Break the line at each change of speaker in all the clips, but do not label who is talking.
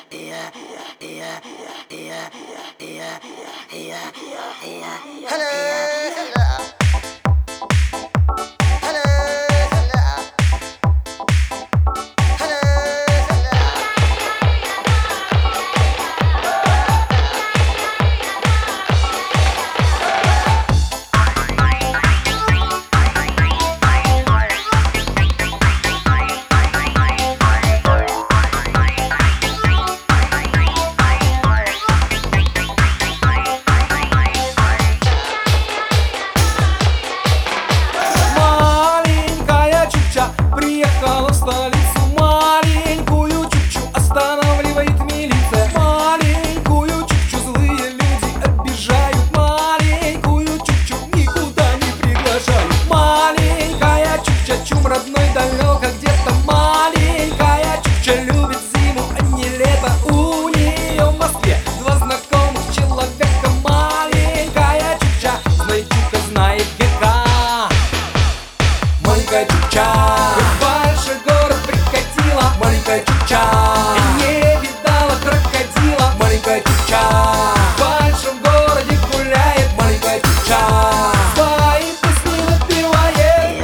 Приехала в столицу, маленькую Чукчу останавливает милиция. Маленькую Чукчу злые люди обижают, маленькую Чукчу никуда не приглашают. Маленькая Чукча, чум родной далеко где-то. Маленькая Чукча любит зиму, а не лето. У нее в Москве два знакомых человека. Маленькая Чукча, знает Чука, знает века. Маленькая Чукча, большой город прикатила. Маленькая Чукча не видала крокодила. Маленькая Чукча в большом городе гуляет. Маленькая Чукча свои песни напевает.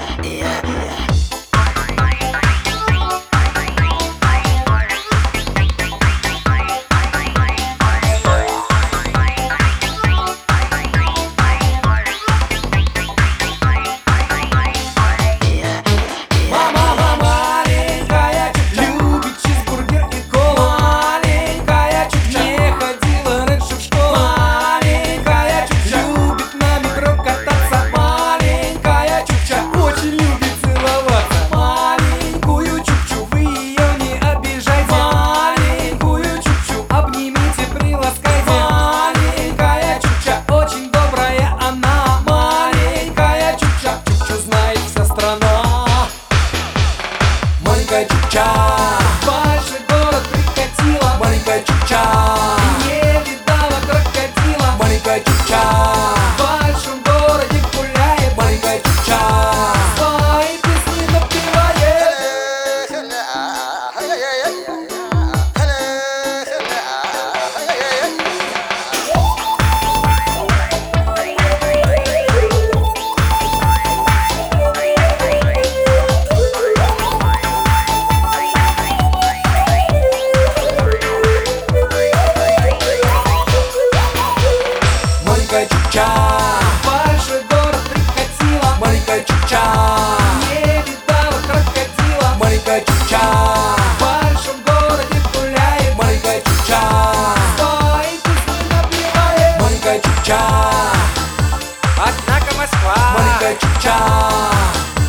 Маленькая Чукча в большой город прикатила. Маленькая Чукча не видала крокодила. Маленькая Чукча в большом городе гуляет. Маленькая Чукча свои песни напевает. Маленькая Чукча в большой город прикатила. Маленькая Чукча не видала крокодила. Маленькая Чукча в большом городе гуляет. Маленькая Чукча свои песни напевает. Маленькая Чукча,
Однако Москва.
маленькая Чукча.